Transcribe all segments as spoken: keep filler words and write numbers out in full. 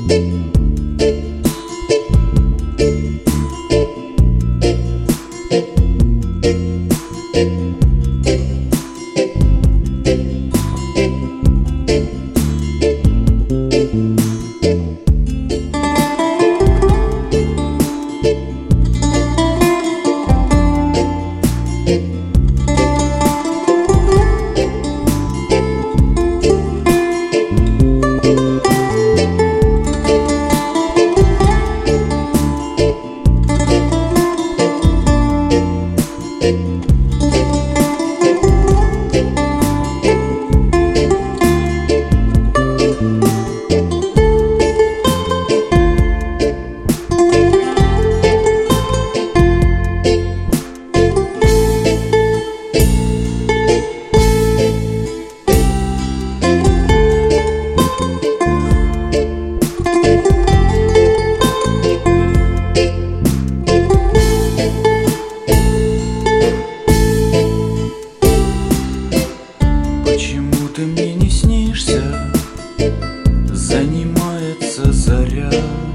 Занимается заря,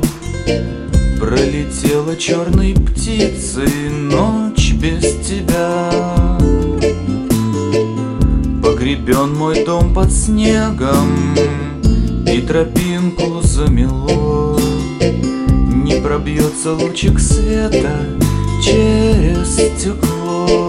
пролетела черной птицей ночь без тебя. Погребен мой дом под снегом, и тропинку замело. Не пробьется лучик света через стекло.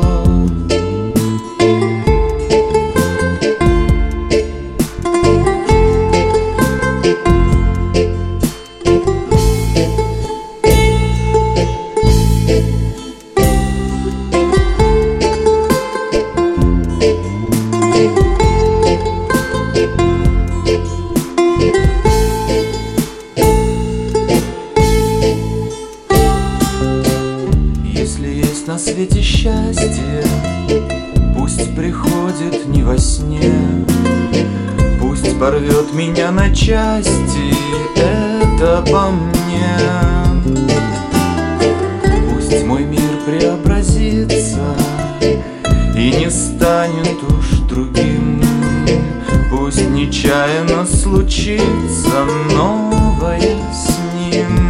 На свете счастье пусть приходит не во сне, пусть порвет меня на части, это по мне. Пусть мой мир преобразится и не станет уж другим, пусть нечаянно случится новое с ним.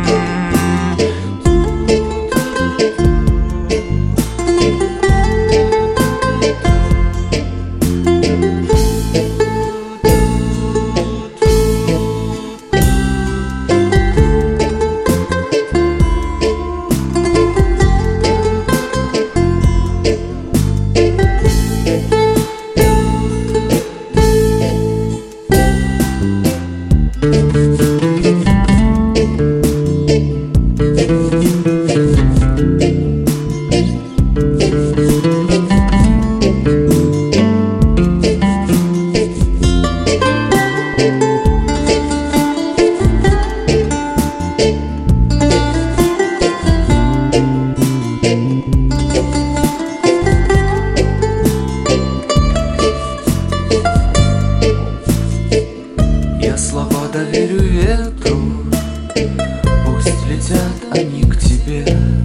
Я слова доверю ветру, пусть летят они к тебе,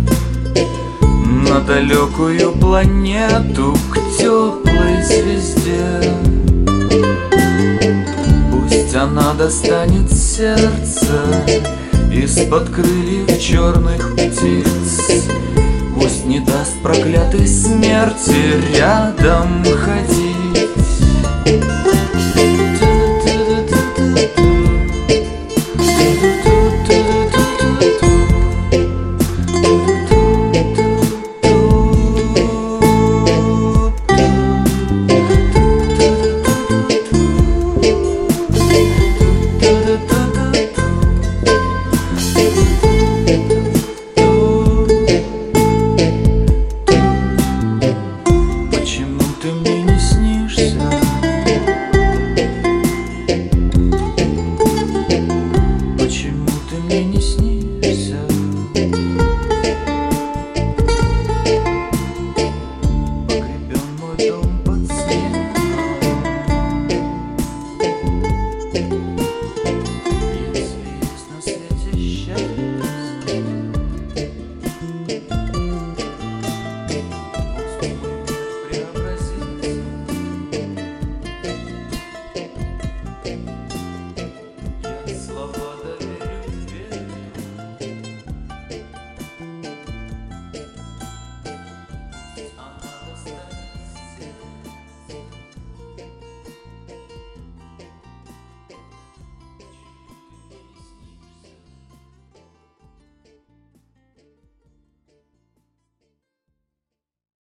на далекую планету, к теплой звезде. Пусть она достанет сердце из-под крыльев черных птиц, пусть не даст проклятой смерти рядом ходить.